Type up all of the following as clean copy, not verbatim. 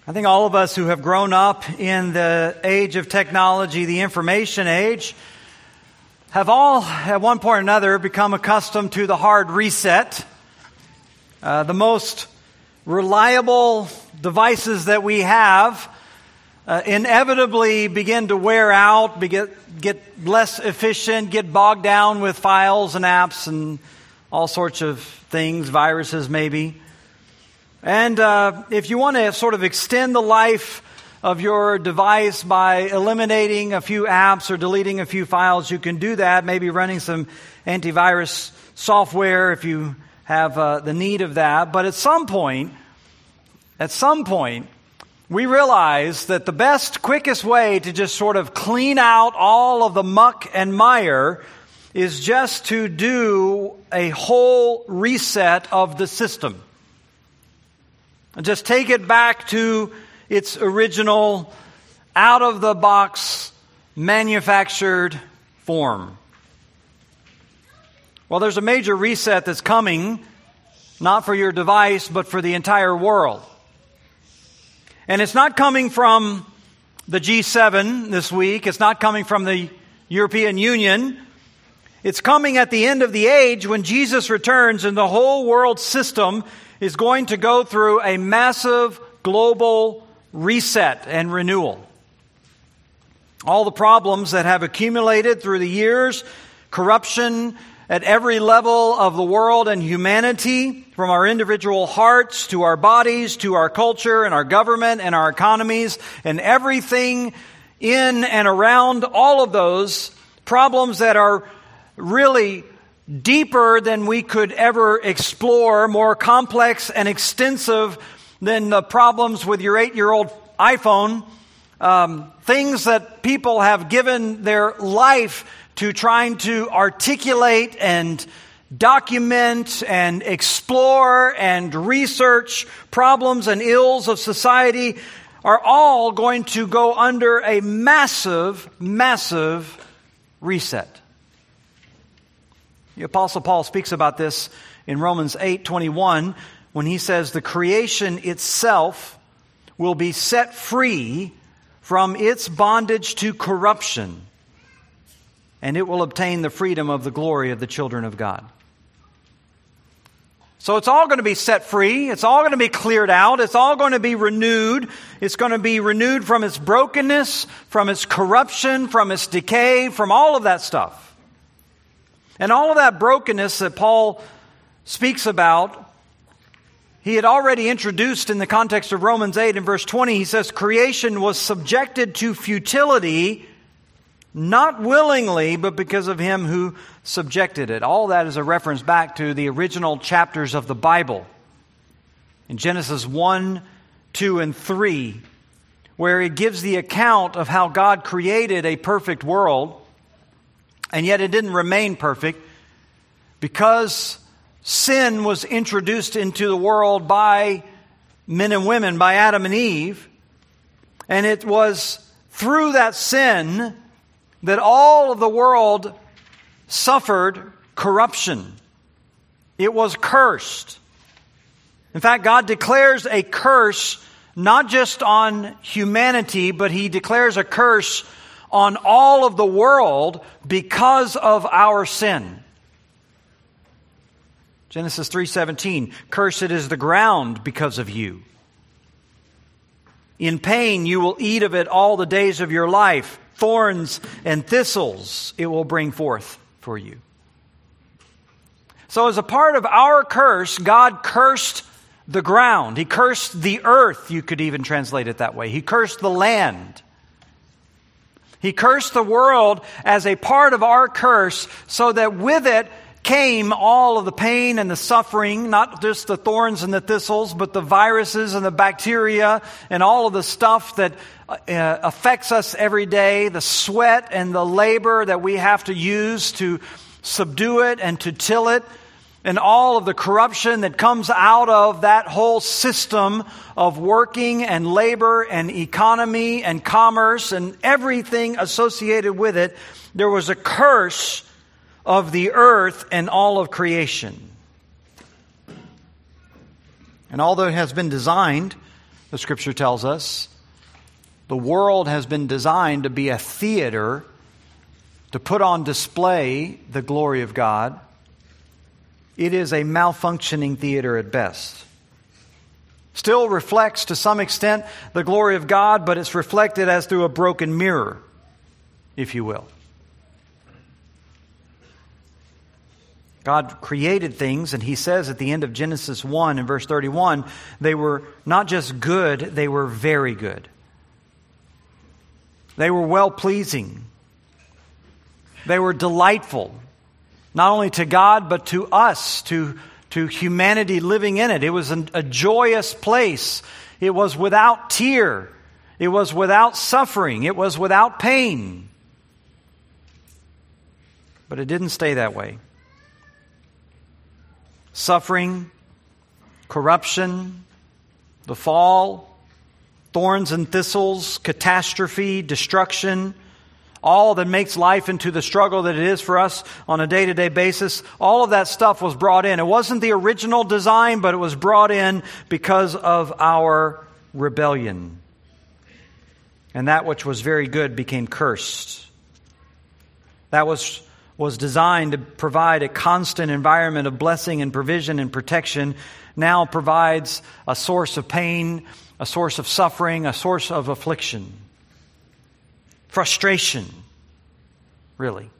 I think all of us who have grown up in the age of technology, the information age, have all, at one point or another, become accustomed to the hard reset. The most reliable devices that we have inevitably begin to wear out, get less efficient, get bogged down with files and apps and all sorts of things, viruses maybe. And if you want to sort of extend the life of your device by eliminating a few apps or deleting a few files, you can do that, maybe running some antivirus software if you have the need of that. But at some point, we realize that the best, quickest way to just sort of clean out all of the muck and mire is just to do a whole reset of the system. And just take it back to its original, out-of-the-box, manufactured form. Well, there's a major reset that's coming, not for your device, but for the entire world. And it's not coming from the G7 this week. It's not coming from the European Union. It's coming at the end of the age when Jesus returns and the whole world system is going to go through a massive global reset and renewal. All the problems that have accumulated through the years, corruption at every level of the world and humanity, from our individual hearts to our bodies, to our culture and our government and our economies, and everything in and around all of those problems that are really deeper than we could ever explore, more complex and extensive than the problems with your 8-year-old iPhone, things that people have given their life to trying to articulate and document and explore and research problems and ills of society are all going to go under a massive, massive reset. The Apostle Paul speaks about this in Romans 8:21 when he says the creation itself will be set free from its bondage to corruption, and it will obtain the freedom of the glory of the children of God. So it's all going to be set free. It's all going to be cleared out. It's all going to be renewed. It's going to be renewed from its brokenness, from its corruption, from its decay, from all of that stuff. And all of that brokenness that Paul speaks about, he had already introduced in the context of Romans 8 and verse 20. He says, creation was subjected to futility, not willingly, but because of him who subjected it. All that is a reference back to the original chapters of the Bible. In Genesis 1, 2, and 3, where it gives the account of how God created a perfect world, and yet it didn't remain perfect because sin was introduced into the world by men and women, by Adam and Eve. And it was through that sin that all of the world suffered corruption. It was cursed. In fact, God declares a curse not just on humanity, but He declares a curse on all of the world because of our sin. Genesis 3:17, cursed is the ground because of you. In pain you will eat of it all the days of your life. Thorns and thistles it will bring forth for you. So as a part of our curse, God cursed the ground. He cursed the earth, you could even translate it that way. He cursed the land. He cursed the world as a part of our curse so that with it came all of the pain and the suffering, not just the thorns and the thistles, but the viruses and the bacteria and all of the stuff that affects us every day, the sweat and the labor that we have to use to subdue it and to till it, and all of the corruption that comes out of that whole system of working and labor and economy and commerce and everything associated with it. There was a curse of the earth and all of creation. And although it has been designed the Scripture tells us. The world has been designed to be a theater to put on display the glory of God. It is a malfunctioning theater at best. Still reflects to some extent the glory of God, but it's reflected as through a broken mirror, if you will. God created things, and He says at the end of Genesis 1 in verse 31, they were not just good, they were very good. They were well-pleasing. They were delightful, not only to God, but to us, to humanity living in it. It was a joyous place. It was without tear. It was without suffering. It was without pain. But it didn't stay that way. Suffering, corruption, the fall, thorns and thistles, catastrophe, destruction, all that makes life into the struggle that it is for us on a day-to-day basis, all of that stuff was brought in. It wasn't the original design, but it was brought in because of our rebellion. And that which was very good became cursed. That was designed to provide a constant environment of blessing and provision and protection, now provides a source of pain, a source of suffering, a source of affliction. Frustration, really.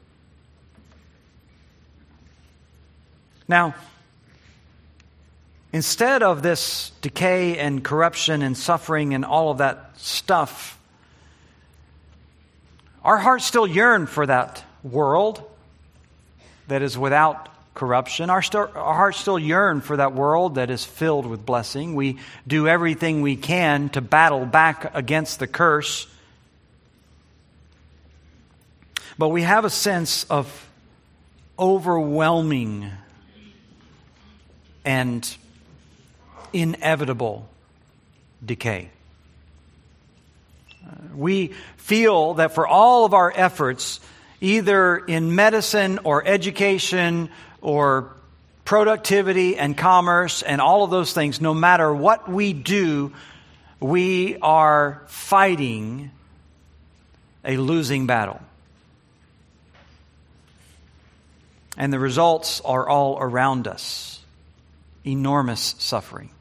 Now, instead of this decay and corruption and suffering and all of that stuff, our hearts still yearn for that world that is without corruption. Our hearts still yearn for that world that is filled with blessing. We do everything we can to battle back against the curse. But we have a sense of overwhelming and inevitable decay. We feel that for all of our efforts, either in medicine or education or productivity and commerce and all of those things, no matter what we do, we are fighting a losing battle. And the results are all around us. Enormous suffering.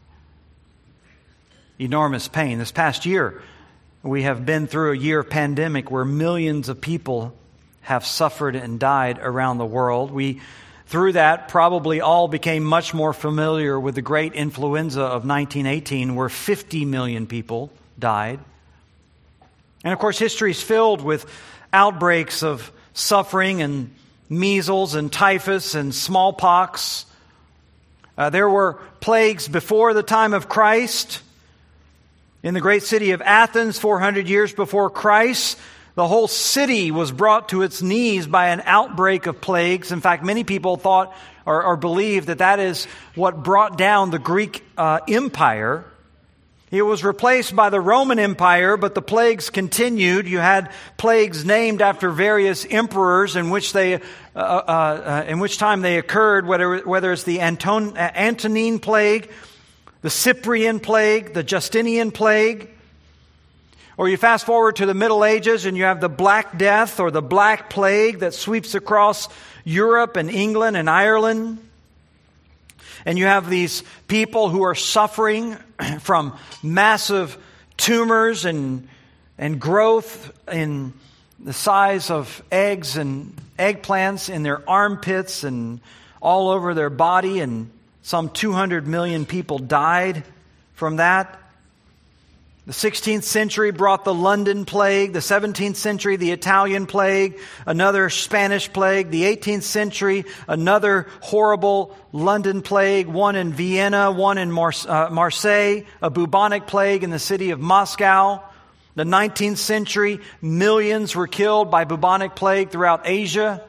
Enormous pain. This past year, we have been through a year of pandemic where millions of people have suffered and died around the world. We, through that, probably all became much more familiar with the great influenza of 1918, where 50 million people died. And of course, history is filled with outbreaks of suffering and measles and typhus and smallpox. There were plagues before the time of Christ. In the great city of Athens, 400 years before Christ, the whole city was brought to its knees by an outbreak of plagues. In fact, many people thought or believed that is what brought down the Greek Empire. It was replaced by the Roman Empire, but the plagues continued. You had plagues named after various emperors in which time they occurred, whether it's the Antonine plague, the Cyprian plague, the Justinian plague. Or you fast forward to the Middle Ages and you have the Black Death or the Black Plague that sweeps across Europe and England and Ireland. And you have these people who are suffering from massive tumors and growth in the size of eggs and eggplants in their armpits and all over their body. And some 200 million people died from that. The 16th century brought the London plague, the 17th century the Italian plague, another Spanish plague, the 18th century another horrible London plague, one in Vienna, one in Marseille, a bubonic plague in the city of Moscow. The 19th century, millions were killed by bubonic plague throughout Asia.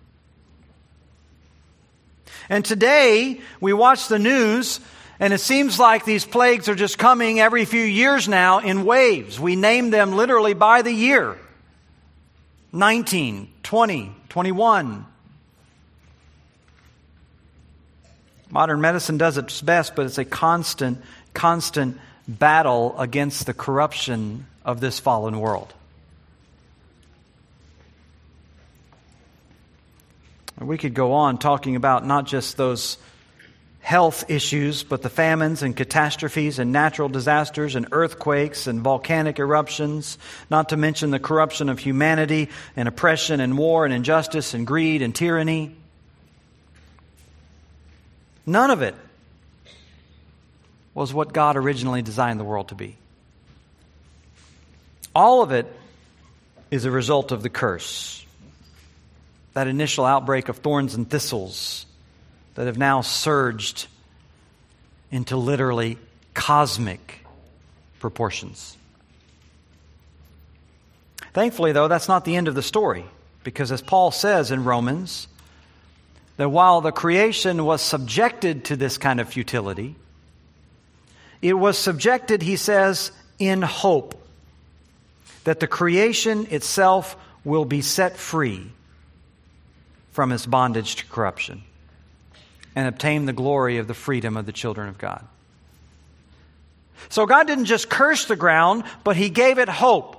And today, we watch the news, and it seems like these plagues are just coming every few years now in waves. We name them literally by the year. 19, 20, 21. Modern medicine does its best, but it's a constant battle against the corruption of this fallen world. We could go on talking about not just those health issues, but the famines and catastrophes and natural disasters and earthquakes and volcanic eruptions, not to mention the corruption of humanity and oppression and war and injustice and greed and tyranny. None of it was what God originally designed the world to be. All of it is a result of the curse. That initial outbreak of thorns and thistles that have now surged into literally cosmic proportions. Thankfully, though, that's not the end of the story, because as Paul says in Romans, that while the creation was subjected to this kind of futility, it was subjected, he says, in hope that the creation itself will be set free from its bondage to corruption and obtain the glory of the freedom of the children of God. So God didn't just curse the ground, but He gave it hope.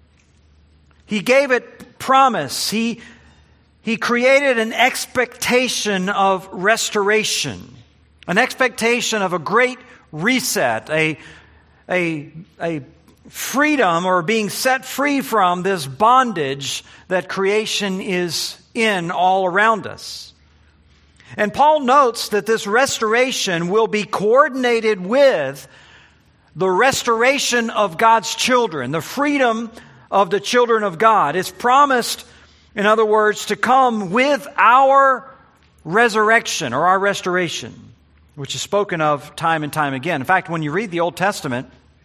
He gave it promise. He created an expectation of restoration, an expectation of a great reset, a freedom or being set free from this bondage that creation is in all around us. And Paul notes that this restoration will be coordinated with the restoration of God's children, the freedom of the children of God. It's promised, in other words, to come with our resurrection or our restoration, which is spoken of time and time again. In fact, when you read the Old Testament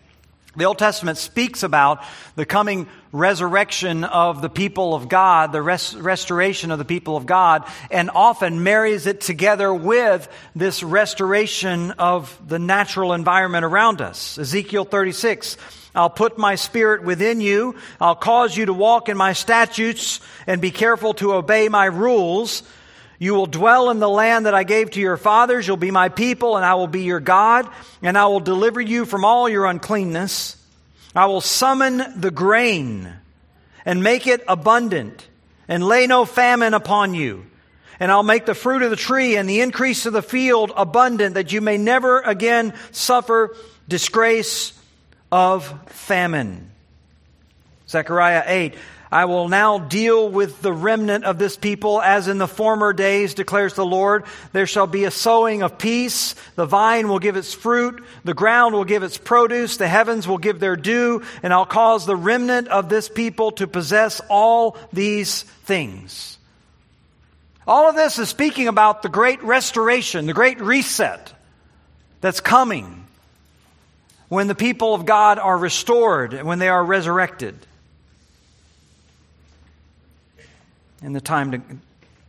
speaks about the coming resurrection of the people of God, the restoration of the people of God, and often marries it together with this restoration of the natural environment around us. Ezekiel 36, I'll put my spirit within you. I'll cause you to walk in my statutes and be careful to obey my rules. You will dwell in the land that I gave to your fathers. You'll be my people, and I will be your God, and I will deliver you from all your uncleanness. I will summon the grain and make it abundant, and lay no famine upon you. And I'll make the fruit of the tree and the increase of the field abundant, that you may never again suffer disgrace of famine. Zechariah 8, I will now deal with the remnant of this people as in the former days, declares the Lord. There shall be a sowing of peace. The vine will give its fruit. The ground will give its produce. The heavens will give their due. And I'll cause the remnant of this people to possess all these things. All of this is speaking about the great restoration, the great reset that's coming when the people of God are restored, when they are resurrected. In the timing,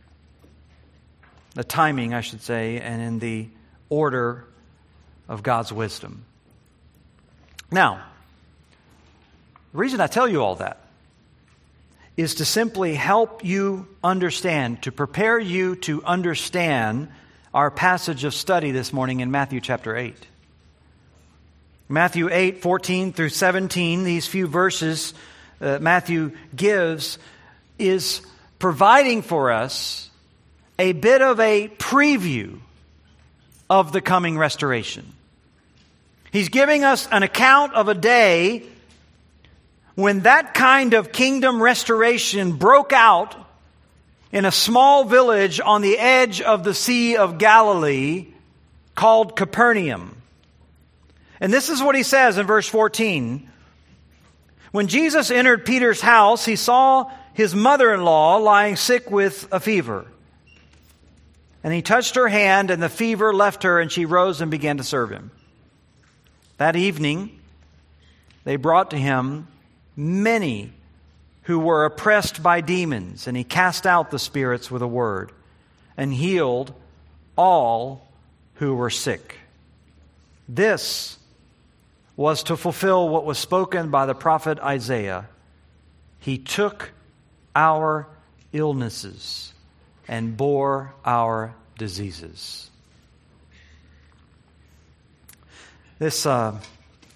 I should say, and in the order of God's wisdom. Now, the reason I tell you all that is to simply help you understand, to prepare you to understand our passage of study this morning in Matthew chapter 8. Matthew 8, 14 through 17, these few verses Matthew gives is providing for us a bit of a preview of the coming restoration. He's giving us an account of a day when that kind of kingdom restoration broke out in a small village on the edge of the Sea of Galilee called Capernaum. And this is what he says in verse 14. When Jesus entered Peter's house, he saw his mother-in-law lying sick with a fever. And he touched her hand, and the fever left her, and she rose and began to serve him. That evening, they brought to him many who were oppressed by demons, and he cast out the spirits with a word, and healed all who were sick. This was to fulfill what was spoken by the prophet Isaiah. He took our illnesses and bore our diseases. This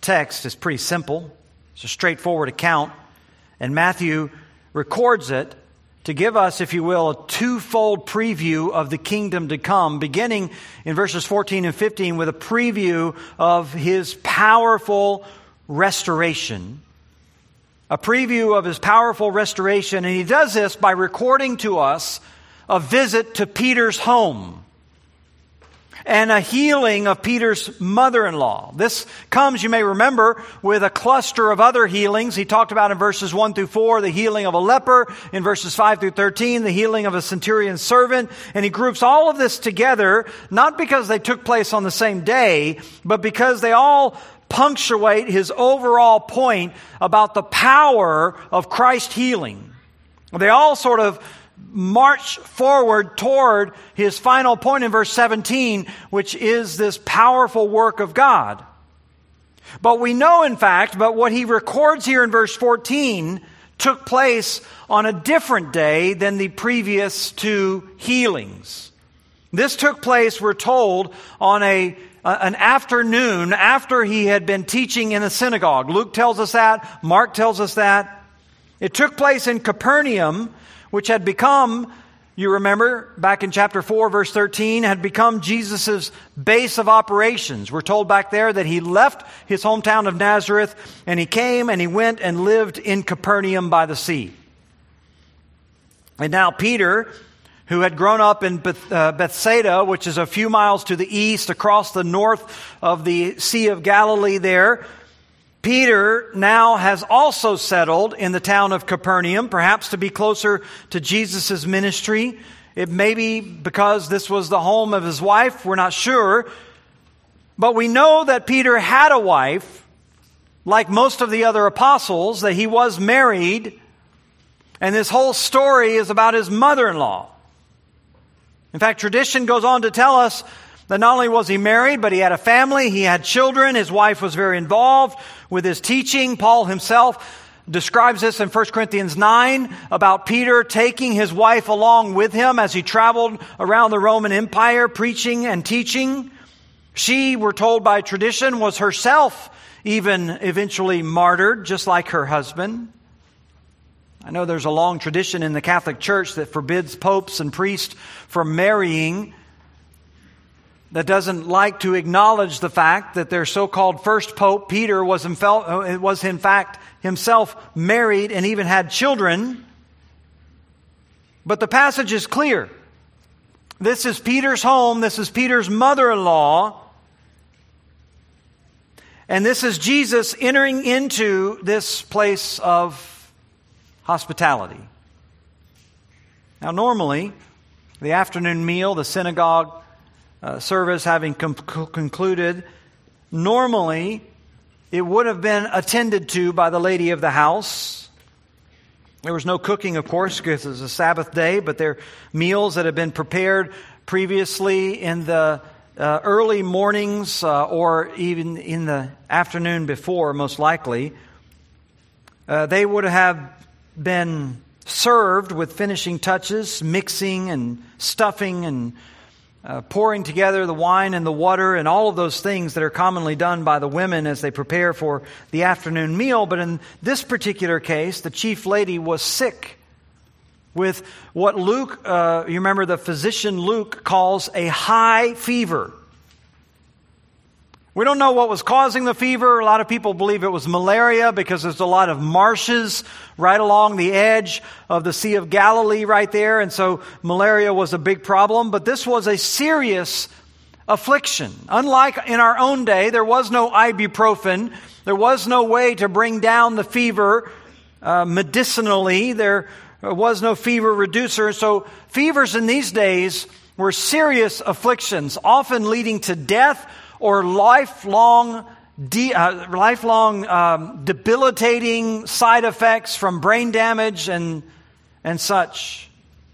text is pretty simple. It's a straightforward account. And Matthew records it to give us, if you will, a twofold preview of the kingdom to come, beginning in verses 14 and 15 with a preview of his powerful restoration. A preview of his powerful restoration. And he does this by recording to us a visit to Peter's home and a healing of Peter's mother-in-law. This comes, you may remember, with a cluster of other healings. He talked about in verses 1 through 4, the healing of a leper. In verses 5 through 13, the healing of a centurion's servant. And he groups all of this together, not because they took place on the same day, but because they all punctuate his overall point about the power of Christ's healing. They all sort of march forward toward his final point in verse 17, which is this powerful work of God. But we know, in fact, but what he records here in verse 14 took place on a different day than the previous two healings. This took place, we're told, on an afternoon after he had been teaching in the synagogue. Luke tells us that. Mark tells us that. It took place in Capernaum, which had become, you remember, back in chapter 4, verse 13, had become Jesus' base of operations. We're told back there that he left his hometown of Nazareth, and he came and he went and lived in Capernaum by the sea. And now Peter, who had grown up in Bethsaida, which is a few miles to the east, across the north of the Sea of Galilee there, Peter now has also settled in the town of Capernaum, perhaps to be closer to Jesus' ministry. It may be because this was the home of his wife. We're not sure. But we know that Peter had a wife, like most of the other apostles, that he was married. And this whole story is about his mother-in-law. In fact, tradition goes on to tell us that not only was he married, but he had a family, he had children, his wife was very involved with his teaching. Paul himself describes this in 1 Corinthians 9 about Peter taking his wife along with him as he traveled around the Roman Empire preaching and teaching. She, we're told by tradition, was herself even eventually martyred, just like her husband. I know there's a long tradition in the Catholic Church that forbids popes and priests from marrying, that doesn't like to acknowledge the fact that their so-called first pope, Peter, was in fact himself married and even had children. But the passage is clear. This is Peter's home. This is Peter's mother-in-law. And this is Jesus entering into this place of hospitality. Now, normally, the afternoon meal, the synagogue service having concluded, normally it would have been attended to by the lady of the house. There was no cooking, of course, because it was a Sabbath day, but they're meals that had been prepared previously in the early mornings or even in the afternoon before, most likely. They would have been served with finishing touches, mixing and stuffing and pouring together the wine and the water and all of those things that are commonly done by the women as they prepare for the afternoon meal. But in this particular case, the chief lady was sick with what Luke, you remember the physician Luke, calls a high fever. We don't know what was causing the fever. A lot of people believe it was malaria because there's a lot of marshes right along the edge of the Sea of Galilee right there. And so malaria was a big problem. But this was a serious affliction. Unlike in our own day, there was no ibuprofen. There was no way to bring down the fever medicinally. There was no fever reducer. So fevers in these days were serious afflictions, often leading to death or lifelong debilitating side effects from brain damage and such.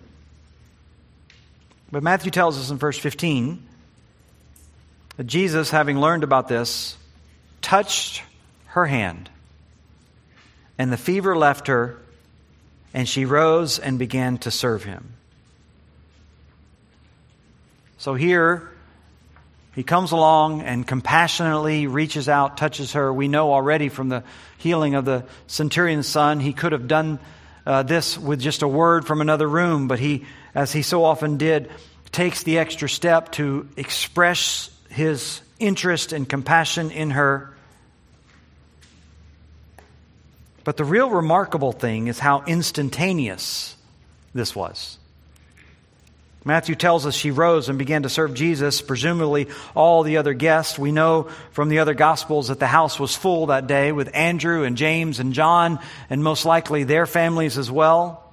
But Matthew tells us in verse 15 that Jesus, having learned about this, touched her hand, and the fever left her, and she rose and began to serve him. So here, He comes along and compassionately reaches out, touches her. We know already from the healing of the centurion's son, he could have done this with just a word from another room, but he, as he so often did, takes the extra step to express his interest and compassion in her. But the real remarkable thing is how instantaneous this was. Matthew tells us she rose and began to serve Jesus, presumably all the other guests. We know from the other Gospels that the house was full that day with Andrew and James and John, and most likely their families as well.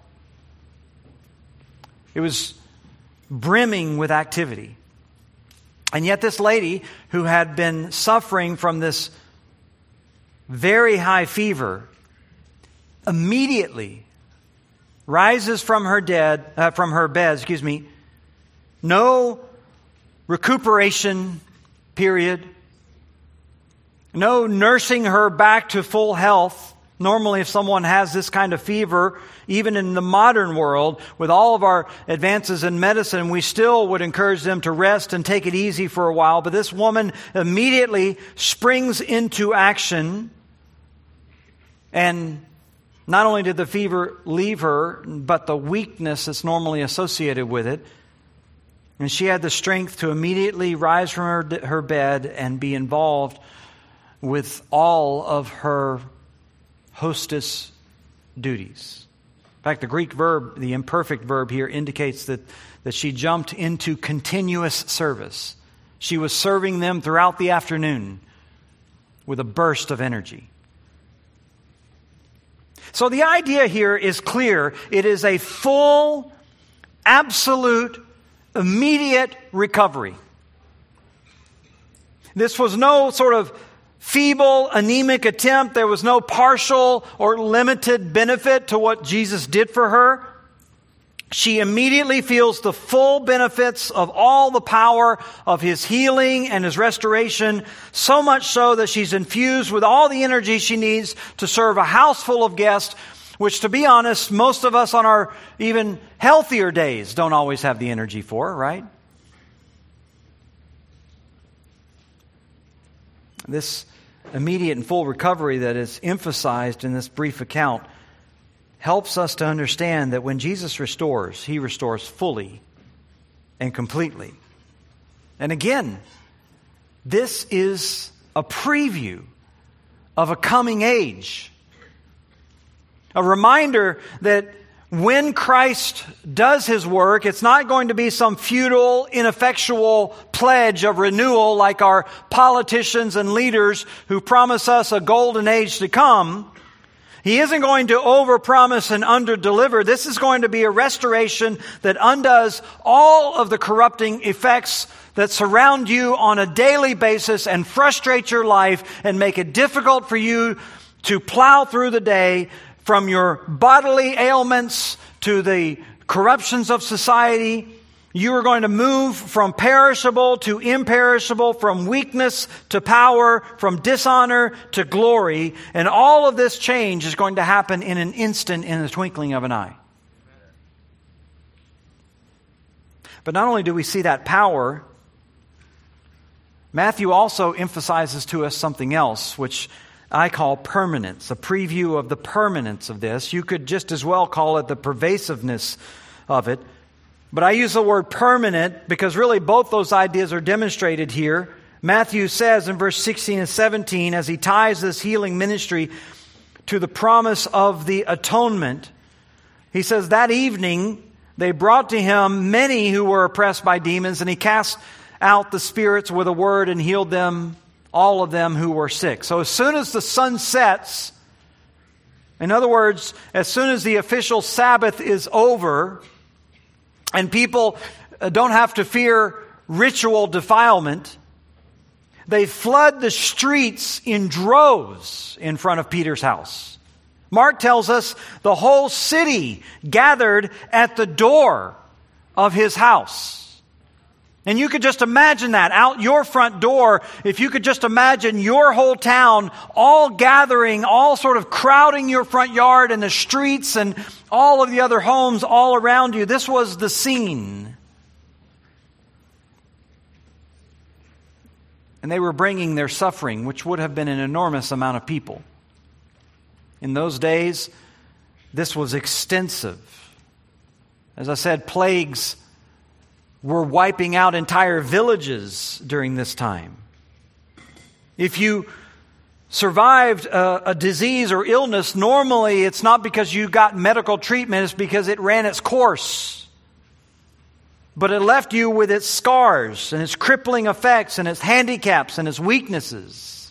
It was brimming with activity. And yet this lady who had been suffering from this very high fever immediately rises from her bed, no recuperation period, no nursing her back to full health. Normally, if someone has this kind of fever, even in the modern world, with all of our advances in medicine, we still would encourage them to rest and take it easy for a while. But this woman immediately springs into action, and not only did the fever leave her, but the weakness that's normally associated with it. And she had the strength to immediately rise from her bed and be involved with all of her hostess duties. In fact, the Greek verb, the imperfect verb here, indicates that she jumped into continuous service. She was serving them throughout the afternoon with a burst of energy. So the idea here is clear. It is a full, absolute, immediate recovery. This was no sort of feeble, anemic attempt. There was no partial or limited benefit to what Jesus did for her. She immediately feels the full benefits of all the power of His healing and His restoration, so much so that she's infused with all the energy she needs to serve a house full of guests, which, to be honest, most of us on our even healthier days don't always have the energy for, right? This immediate and full recovery that is emphasized in this brief account helps us to understand that when Jesus restores, He restores fully and completely. And again, this is a preview of a coming age. A reminder that when Christ does His work, it's not going to be some futile, ineffectual pledge of renewal like our politicians and leaders who promise us a golden age to come. He isn't going to overpromise and underdeliver. This is going to be a restoration that undoes all of the corrupting effects that surround you on a daily basis and frustrate your life and make it difficult for you to plow through the day, from your bodily ailments to the corruptions of society. You are going to move from perishable to imperishable, from weakness to power, from dishonor to glory. And all of this change is going to happen in an instant, in the twinkling of an eye. But not only do we see that power, Matthew also emphasizes to us something else, which I call permanence, a preview of the permanence of this. You could just as well call it the pervasiveness of it. But I use the word permanent because really both those ideas are demonstrated here. Matthew says in verse 16 and 17, as he ties this healing ministry to the promise of the atonement, he says, that evening they brought to him many who were oppressed by demons, and he cast out the spirits with a word and healed them, all of them who were sick. So as soon as the sun sets, in other words, as soon as the official Sabbath is over and people don't have to fear ritual defilement, they flood the streets in droves in front of Peter's house. Mark tells us the whole city gathered at the door of his house. And you could just imagine that out your front door. If you could just imagine your whole town all gathering, all sort of crowding your front yard and the streets and all of the other homes all around you. This was the scene. And they were bringing their suffering, which would have been an enormous amount of people. In those days, this was extensive. As I said, plagues were wiping out entire villages during this time. If you survived a disease or illness, normally it's not because you got medical treatment, it's because it ran its course. But it left you with its scars and its crippling effects and its handicaps and its weaknesses.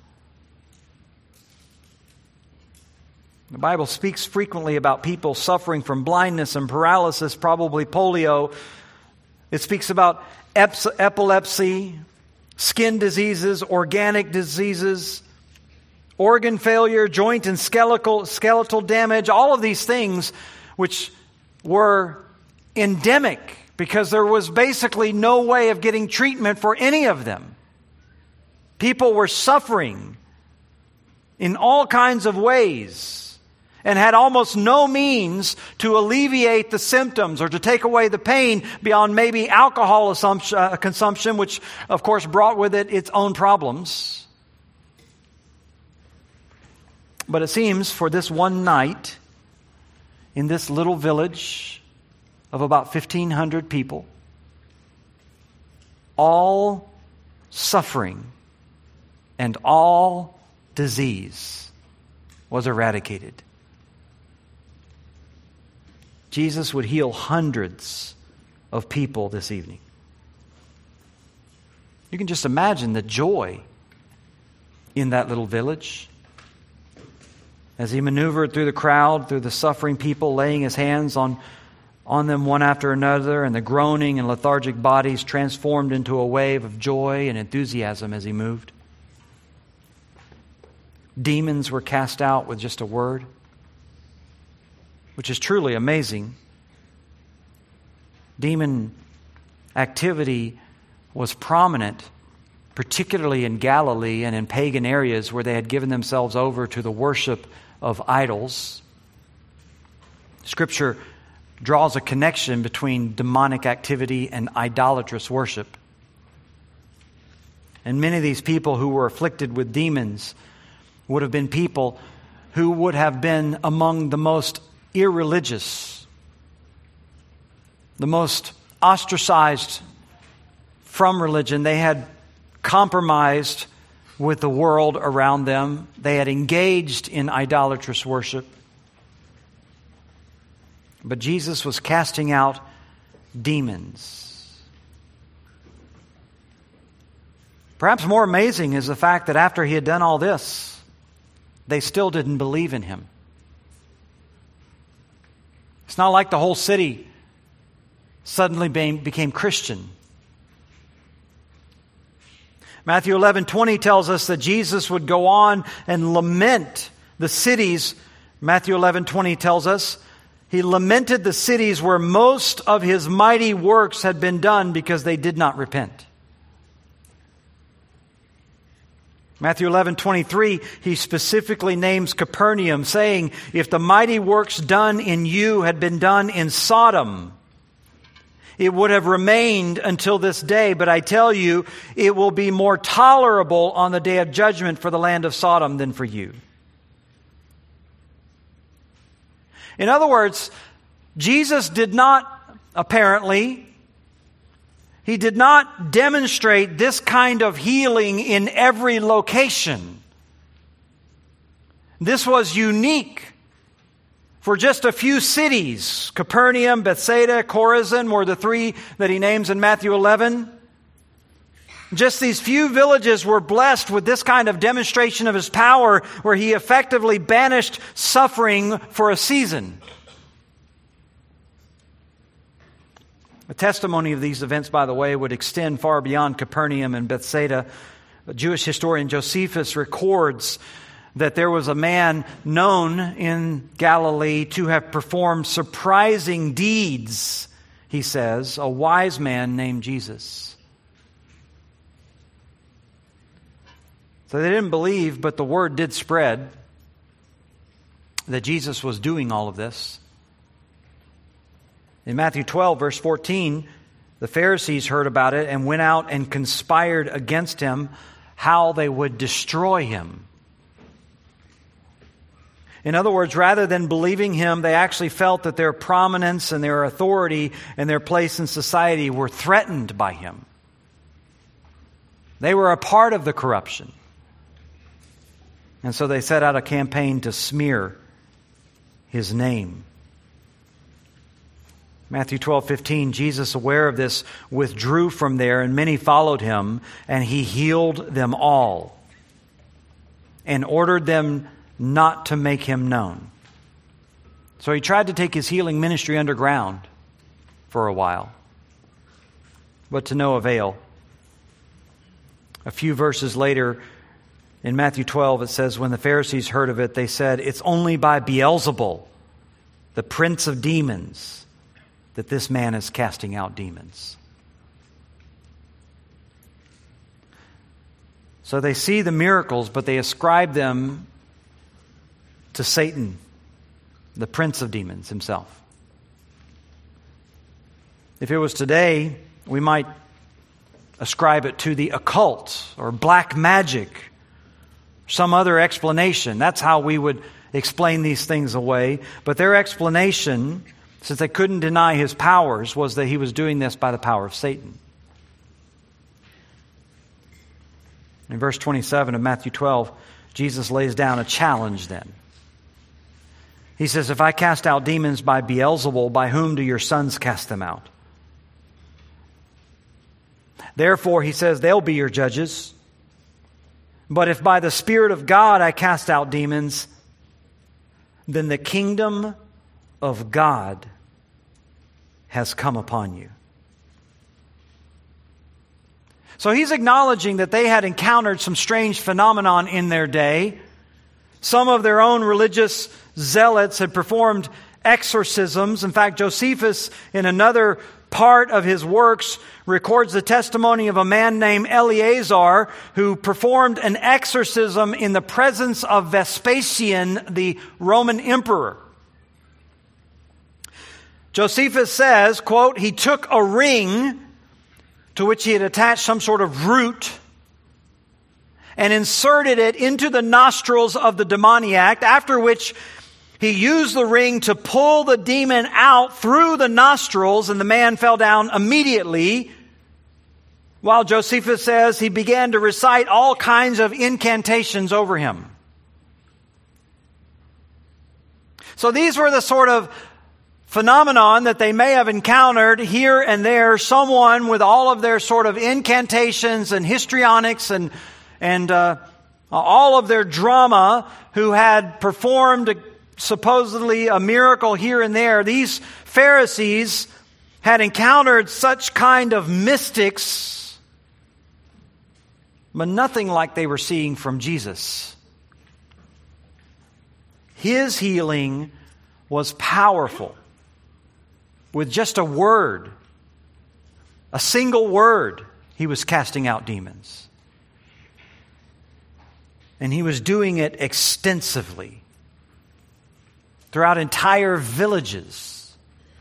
The Bible speaks frequently about people suffering from blindness and paralysis, probably polio. It speaks about epilepsy, skin diseases, organic diseases, organ failure, joint and skeletal damage, all of these things which were endemic because there was basically no way of getting treatment for any of them. People were suffering in all kinds of ways and had almost no means to alleviate the symptoms or to take away the pain beyond maybe alcohol consumption, which of course brought with it its own problems. But it seems for this one night in this little village of about 1,500 people, all suffering and all disease was eradicated. Jesus would heal hundreds of people this evening. You can just imagine the joy in that little village. As he maneuvered through the crowd, through the suffering people, laying his hands on them one after another, and the groaning and lethargic bodies transformed into a wave of joy and enthusiasm as he moved. Demons were cast out with just a word, which is truly amazing. Demon activity was prominent, particularly in Galilee and in pagan areas where they had given themselves over to the worship of idols. Scripture draws a connection between demonic activity and idolatrous worship. And many of these people who were afflicted with demons would have been people who would have been among the most irreligious, the most ostracized from religion. They had compromised with the world around them. They had engaged in idolatrous worship. But Jesus was casting out demons. Perhaps more amazing is the fact that after he had done all this, they still didn't believe in him. It's not like the whole city suddenly became Christian. Matthew 11:20 tells us that Jesus would go on and lament the cities. Matthew 11:20 tells us he lamented the cities where most of his mighty works had been done because they did not repent. Matthew 11:23, he specifically names Capernaum, saying, if the mighty works done in you had been done in Sodom, it would have remained until this day, but I tell you, it will be more tolerable on the day of judgment for the land of Sodom than for you. In other words, Jesus did not, apparently, he did not demonstrate this kind of healing in every location. This was unique for just a few cities. Capernaum, Bethsaida, Chorazin were the three that he names in Matthew 11. Just these few villages were blessed with this kind of demonstration of his power where he effectively banished suffering for a season. The testimony of these events, by the way, would extend far beyond Capernaum and Bethsaida. Jewish historian Josephus records that there was a man known in Galilee to have performed surprising deeds, he says, a wise man named Jesus. So they didn't believe, but the word did spread that Jesus was doing all of this. In Matthew 12, verse 14, the Pharisees heard about it and went out and conspired against him how they would destroy him. In other words, rather than believing him, they actually felt that their prominence and their authority and their place in society were threatened by him. They were a part of the corruption. And so they set out a campaign to smear his name. Matthew 12:15, Jesus, aware of this, withdrew from there, and many followed him, and he healed them all and ordered them not to make him known. So he tried to take his healing ministry underground for a while, but to no avail. A few verses later, in Matthew 12, it says, when the Pharisees heard of it, they said, it's only by Beelzebul, the prince of demons, that this man is casting out demons. So they see the miracles, but they ascribe them to Satan, the prince of demons himself. If it was today, we might ascribe it to the occult or black magic, some other explanation. That's how we would explain these things away. But their explanation, since they couldn't deny his powers, was that he was doing this by the power of Satan. In verse 27 of Matthew 12, Jesus lays down a challenge then. He says, if I cast out demons by Beelzebul, by whom do your sons cast them out? Therefore, he says, they'll be your judges. But if by the Spirit of God I cast out demons, then the kingdom of God has come upon you. So he's acknowledging that they had encountered some strange phenomenon in their day. Some of their own religious zealots had performed exorcisms. In fact, Josephus, in another part of his works, records the testimony of a man named Eleazar who performed an exorcism in the presence of Vespasian, the Roman emperor. Josephus says, quote, he took a ring to which he had attached some sort of root and inserted it into the nostrils of the demoniac, after which he used the ring to pull the demon out through the nostrils, and the man fell down immediately. While Josephus says he began to recite all kinds of incantations over him. So these were the sort of phenomenon that they may have encountered here and there. Someone with all of their sort of incantations and histrionics and all of their drama who had performed supposedly a miracle here and there. These Pharisees had encountered such kind of mystics, but nothing like they were seeing from Jesus. His healing was powerful. With just a word, a single word, he was casting out demons. And he was doing it extensively throughout entire villages.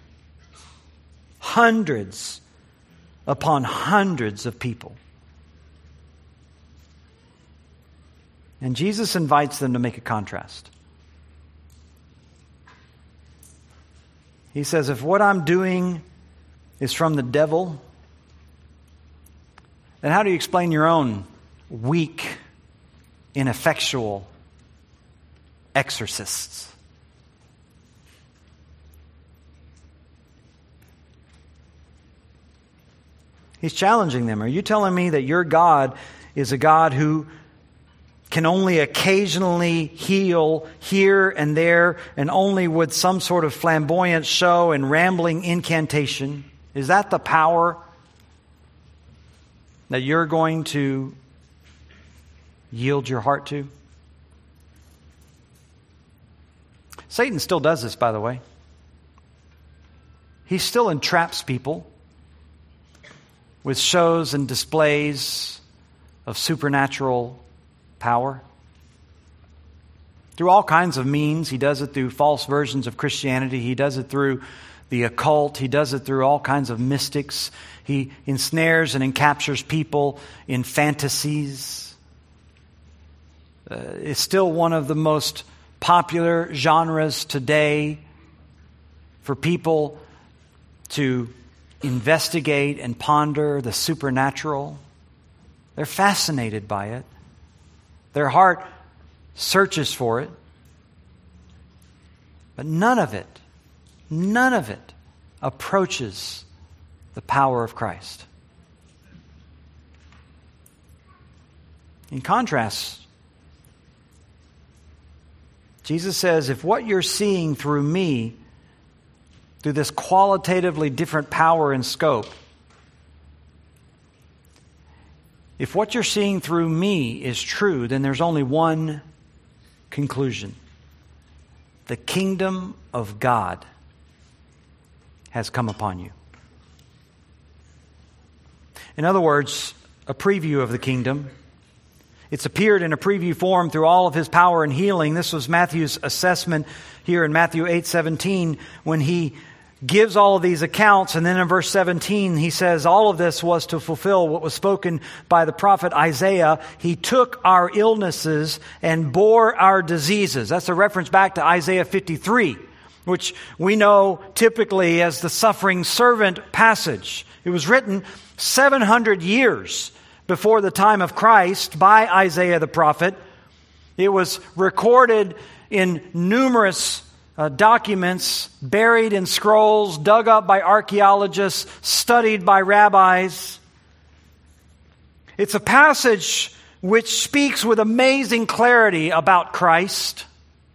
Hundreds upon hundreds of people. And Jesus invites them to make a contrast. He says, if what I'm doing is from the devil, then how do you explain your own weak, ineffectual exorcists? He's challenging them. Are you telling me that your God is a God who can only occasionally heal here and there, and only with some sort of flamboyant show and rambling incantation? Is that the power that you're going to yield your heart to? Satan still does this, by the way. He still entraps people with shows and displays of supernatural power. Through all kinds of means. He does it through false versions of Christianity. He does it through the occult. He does it through all kinds of mystics. He ensnares and encaptures people in fantasies. It's still one of the most popular genres today for people to investigate and ponder the supernatural. They're fascinated by it. Their heart searches for it. But none of it approaches the power of Christ. In contrast, Jesus says, if what you're seeing through me, through this qualitatively different power and scope, if what you're seeing through me is true, then there's only one conclusion. The kingdom of God has come upon you. In other words, a preview of the kingdom. It's appeared in a preview form through all of his power and healing. This was Matthew's assessment here in Matthew 8:17 when he gives all of these accounts. And then in verse 17, he says, all of this was to fulfill what was spoken by the prophet Isaiah. He took our illnesses and bore our diseases. That's a reference back to Isaiah 53, which we know typically as the suffering servant passage. It was written 700 years before the time of Christ by Isaiah the prophet. It was recorded in numerous documents, buried in scrolls, dug up by archaeologists, studied by rabbis. It's a passage which speaks with amazing clarity about Christ.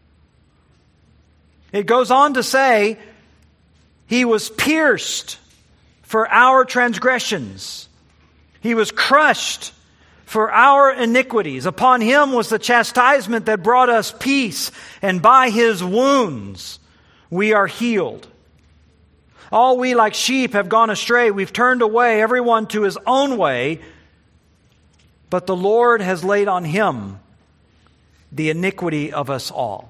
It goes on to say, He was pierced for our transgressions. He was crushed for our iniquities. Upon Him was the chastisement that brought us peace, and by His wounds we are healed. All we like sheep have gone astray. We've turned away, everyone to his own way. But the Lord has laid on Him the iniquity of us all.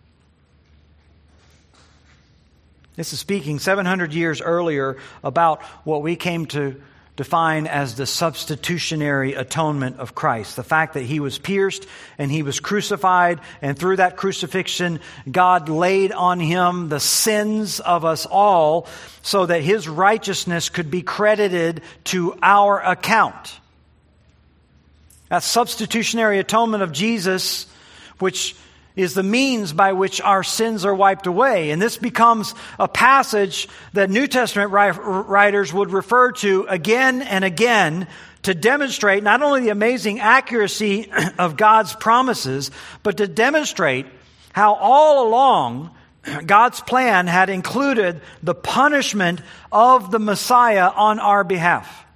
This is speaking 700 years earlier about what we came to define as the substitutionary atonement of Christ. The fact that He was pierced and He was crucified, and through that crucifixion, God laid on Him the sins of us all so that His righteousness could be credited to our account. That substitutionary atonement of Jesus, which is the means by which our sins are wiped away. And this becomes a passage that New Testament writers would refer to again and again to demonstrate not only the amazing accuracy of God's promises, but to demonstrate how all along God's plan had included the punishment of the Messiah on our behalf.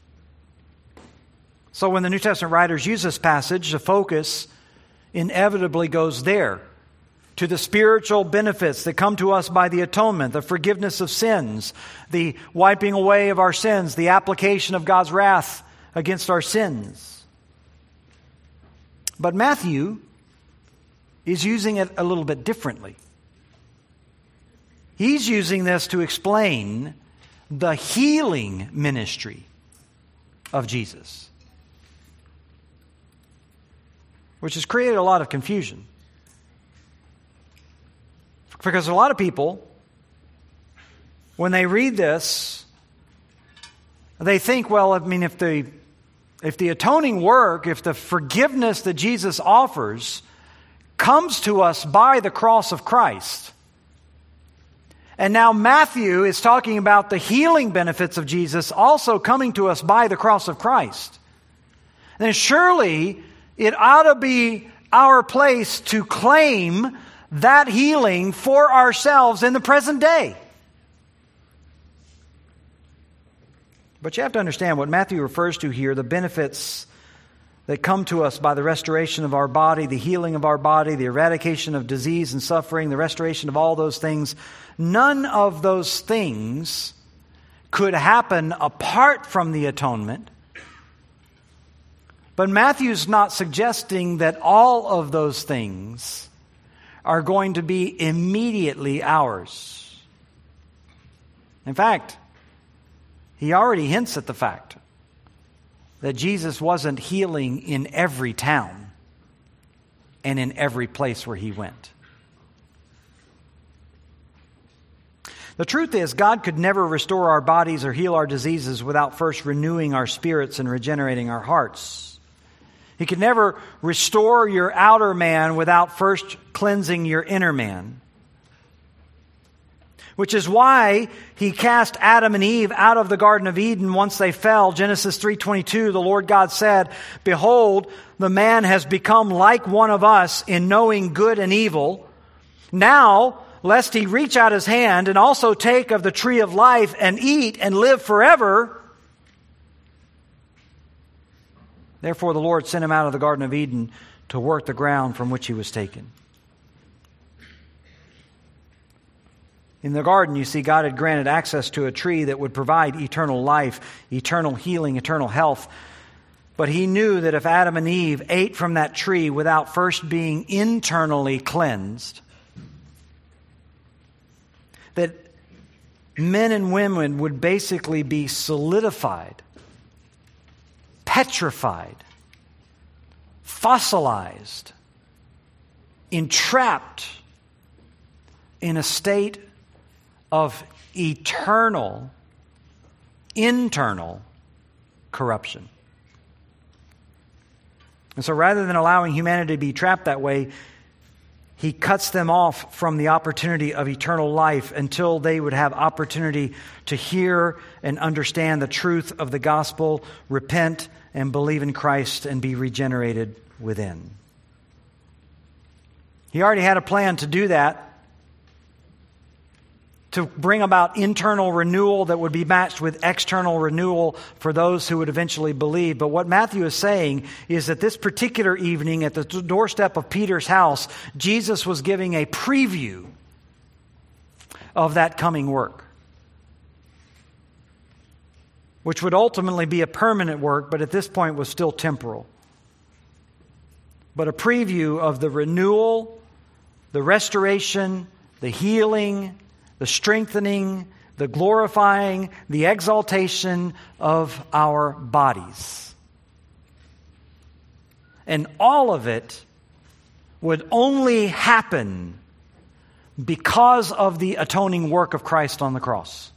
So when the New Testament writers use this passage, the focus inevitably goes there, to the spiritual benefits that come to us by the atonement, the forgiveness of sins, the wiping away of our sins, the application of God's wrath against our sins. But Matthew is using it a little bit differently. He's using this to explain the healing ministry of Jesus, which has created a lot of confusion. Because a lot of people, when they read this, they think, well, I mean, if the atoning work, if the forgiveness that Jesus offers comes to us by the cross of Christ, and now Matthew is talking about the healing benefits of Jesus also coming to us by the cross of Christ, then surely it ought to be our place to claim that healing for ourselves in the present day. But you have to understand what Matthew refers to here, the benefits that come to us by the restoration of our body, the healing of our body, the eradication of disease and suffering, the restoration of all those things. None of those things could happen apart from the atonement. But Matthew's not suggesting that all of those things are going to be immediately ours. In fact, he already hints at the fact that Jesus wasn't healing in every town and in every place where he went. The truth is, God could never restore our bodies or heal our diseases without first renewing our spirits and regenerating our hearts. He could never restore your outer man without first cleansing your inner man. Which is why he cast Adam and Eve out of the Garden of Eden once they fell. Genesis 3:22, the Lord God said, "Behold, the man has become like one of us in knowing good and evil. Now, lest he reach out his hand and also take of the tree of life and eat and live forever." Therefore the Lord sent him out of the Garden of Eden to work the ground from which he was taken. In the garden, you see, God had granted access to a tree that would provide eternal life, eternal healing, eternal health. But he knew that if Adam and Eve ate from that tree without first being internally cleansed, that men and women would basically be solidified, petrified, fossilized, entrapped in a state of eternal, internal corruption. And so rather than allowing humanity to be trapped that way, he cuts them off from the opportunity of eternal life until they would have opportunity to hear and understand the truth of the gospel, repent and believe in Christ and be regenerated within. He already had a plan to do that, to bring about internal renewal that would be matched with external renewal for those who would eventually believe. But what Matthew is saying is that this particular evening at the doorstep of Peter's house, Jesus was giving a preview of that coming work, which would ultimately be a permanent work, but at this point was still temporal. But a preview of the renewal, the restoration, the healing, the strengthening, the glorifying, the exaltation of our bodies. And all of it would only happen because of the atoning work of Christ on the cross.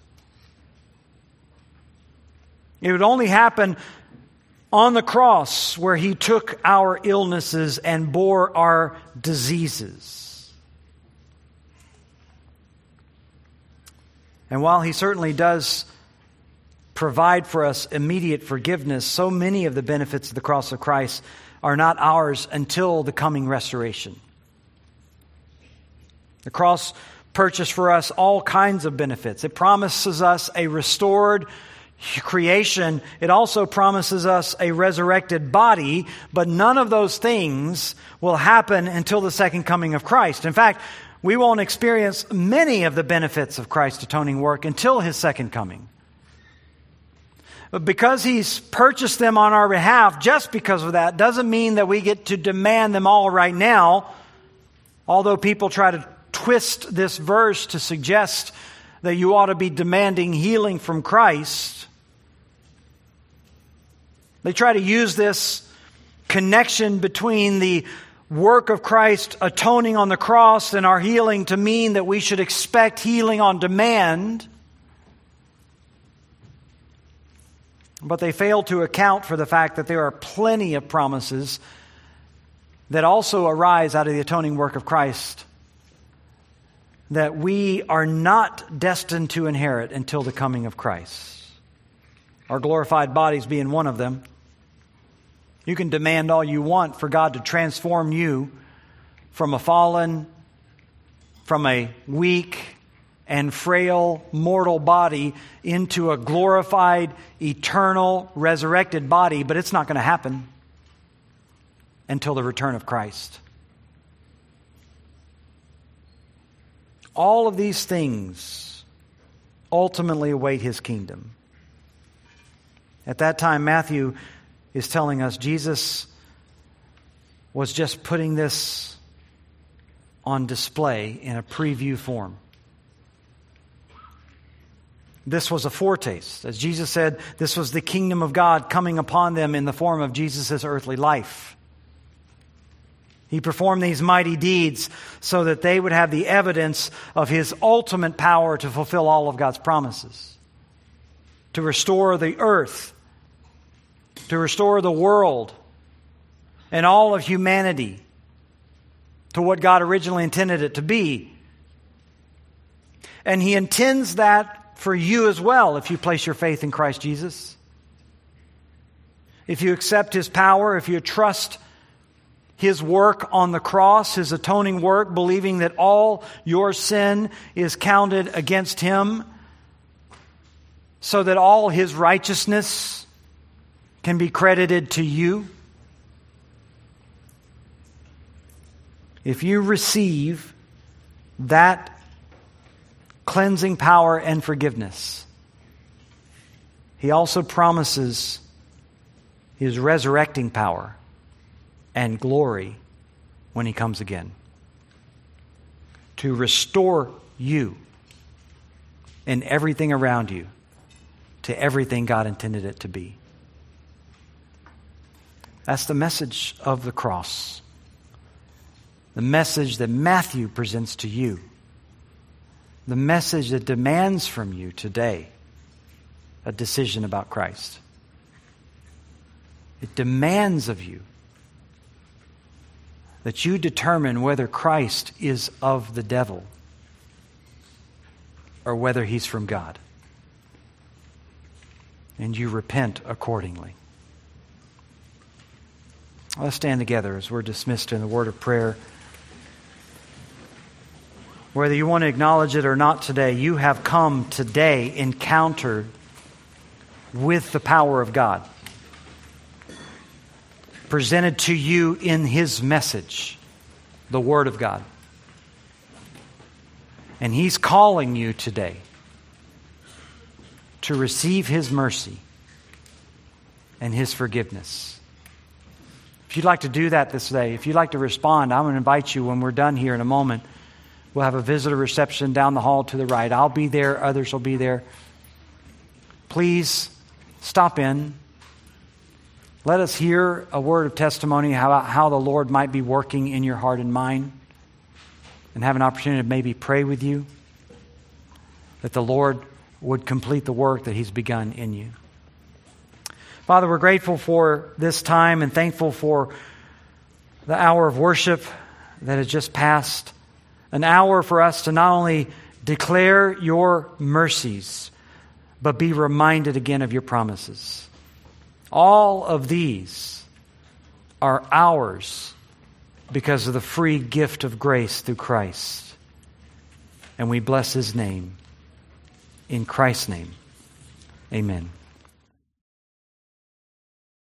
It would only happen on the cross where he took our illnesses and bore our diseases. And while he certainly does provide for us immediate forgiveness, so many of the benefits of the cross of Christ are not ours until the coming restoration. The cross purchased for us all kinds of benefits. It promises us a restored creation. It also promises us a resurrected body, but none of those things will happen until the second coming of Christ. In fact, we won't experience many of the benefits of Christ's atoning work until his second coming. But because he's purchased them on our behalf, just because of that, doesn't mean that we get to demand them all right now. Although people try to twist this verse to suggest that you ought to be demanding healing from Christ. They try to use this connection between the work of Christ atoning on the cross and our healing to mean that we should expect healing on demand. But they fail to account for the fact that there are plenty of promises that also arise out of the atoning work of Christ that we are not destined to inherit until the coming of Christ. Our glorified bodies being one of them. You can demand all you want for God to transform you from a weak and frail mortal body into a glorified, eternal, resurrected body, but it's not going to happen until the return of Christ. All of these things ultimately await his kingdom. At that time, Matthew is telling us Jesus was just putting this on display in a preview form. This was a foretaste. As Jesus said, this was the kingdom of God coming upon them in the form of Jesus' earthly life. He performed these mighty deeds so that they would have the evidence of His ultimate power to fulfill all of God's promises, to restore the earth, to restore the world and all of humanity to what God originally intended it to be. And He intends that for you as well if you place your faith in Christ Jesus. If you accept His power, if you trust His work on the cross, His atoning work, believing that all your sin is counted against Him, so that all His righteousness can be credited to you. If you receive that cleansing power and forgiveness, He also promises His resurrecting power and glory when He comes again, to restore you and everything around you to everything God intended it to be. That's the message of the cross. The message that Matthew presents to you. The message that demands from you today a decision about Christ. It demands of you that you determine whether Christ is of the devil or whether He's from God. And you repent accordingly. Let's stand together as we're dismissed in the word of prayer. Whether you want to acknowledge it or not today, you have come today encountered with the power of God, presented to you in His message, the Word of God. And He's calling you today to receive His mercy and His forgiveness. If you'd like to do that this day, if you'd like to respond, I'm going to invite you when we're done here in a moment. We'll have a visitor reception down the hall to the right. I'll be there. Others will be there. Please stop in. Let us hear a word of testimony how the Lord might be working in your heart and mind, and have an opportunity to maybe pray with you that the Lord would complete the work that He's begun in you. Father, we're grateful for this time and thankful for the hour of worship that has just passed. An hour for us to not only declare your mercies, but be reminded again of your promises. All of these are ours because of the free gift of grace through Christ. And we bless His name. In Christ's name, amen.